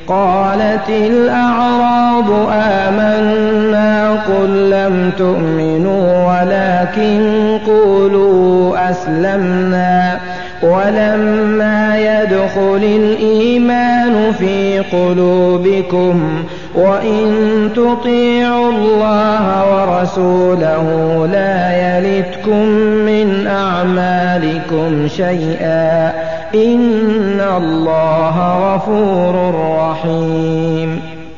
قالت الأعراب آمنا قل لم تؤمنوا ولكن قولوا أسلمنا ولما يدخل الإيمان في قلوبكم وإن تطيعوا الله ورسوله لا يلتكم من أعمالكم شيئا إن الله غفور رحيم.